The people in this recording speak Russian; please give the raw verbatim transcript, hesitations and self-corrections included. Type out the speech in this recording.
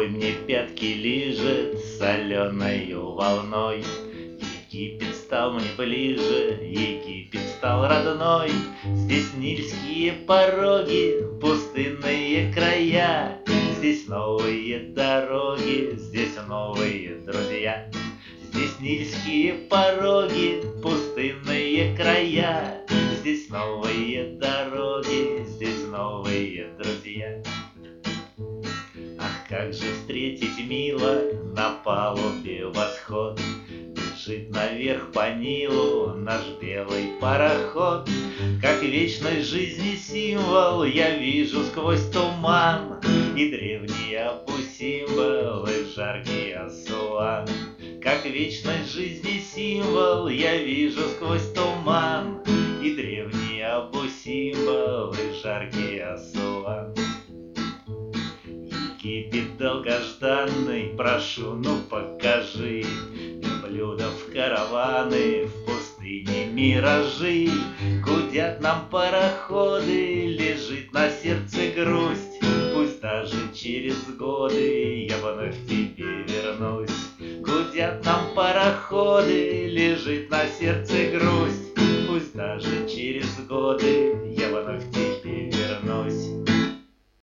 Твой мне пятки лижет соленою волной. Египет стал мне ближе, Египет стал родной. Здесь нильские пороги, пустынные края. Здесь новые дороги, здесь новые друзья. Здесь нильские пороги, пустынные края. Здесь новые дороги, здесь новые друзья. Ах, как же встретить мило на палубе восход! Бежит наверх по Нилу наш белый пароход. Как вечной жизни символ я вижу сквозь туман, и древние Абу-Симбел, и жаркий Асуан. Как вечной жизни символ я вижу сквозь туман, и древние Абу-Симбел, и жаркий Асуан. Египет долгожданный, прошу, ну покажи верблюдов караваны, в пустыне миражи. Гудят нам пароходы, лежит на сердце грусть. Пусть даже через годы я вновь к тебе вернусь. Гудят нам пароходы, лежит на сердце грусть. Пусть даже через годы я вновь к тебе